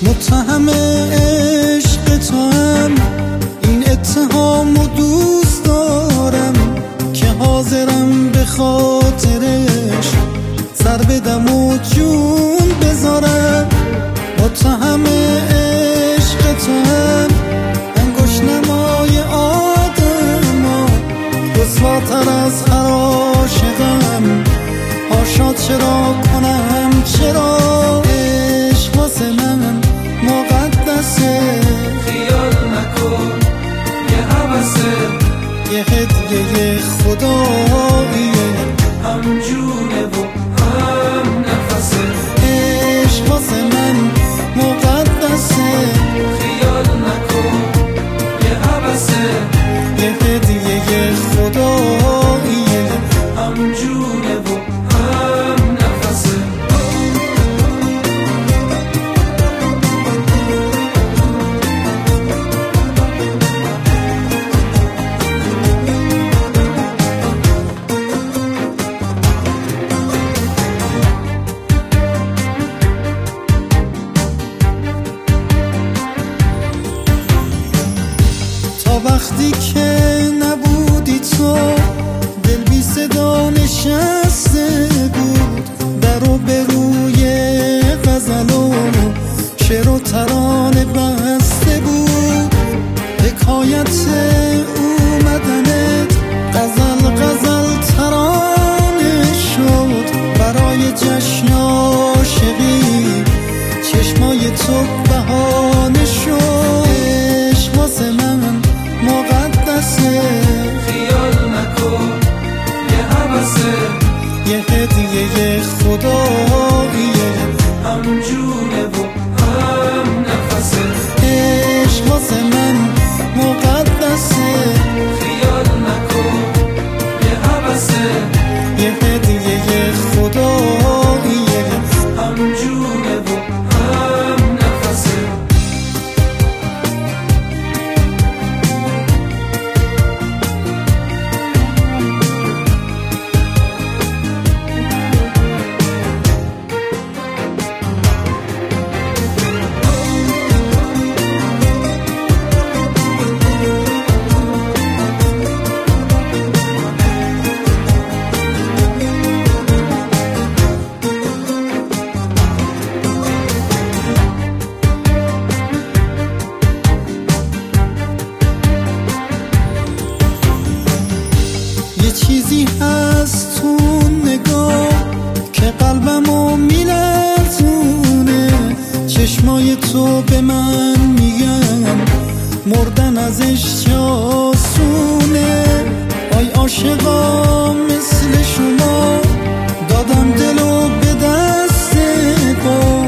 متهم عشق تو هم، این اتهامو دوست دارم که حاضرم به خاطرش سر بدم و جون بذارم. متهم عشق تو هم، انگشت نمای آدما رسواتر از هر عاشقم. حاشا چرا کنم، چرا عشق واسه من مقدسه. خیال نکن یه حوثه، یه هدیه خداییه، هم جونه و هم نفسه. عشق واسه من مقدسه. خیال نکن یه حوثه، یه هدیه خداییه، هم جونه و هم نفسه. وقتی که نبودی تو دل بی صدا نشسته بود، در و به روی غزل و شعر و ترانه بسته بود. حکایت اومدنت غزل غزل ترانه شد، برای جشن عاشقی چشمای تو بهانه شد. عشق واسه من مقدسه. خیال نکن یه حوثه، یه هدیه خداییه، هم جونه و هم نفسه. عشق واسه من مقدسه. خیال نکن یه حوثه، یه هدیه خداییه، هم جونه و هم نفسه. یه چیزی هست تو نگاه که قلبمو میلرزونه، چشمای تو به من میگن مردن ازش چه آسونه. آی عاشقا مثل شما دادم دلو به دست با،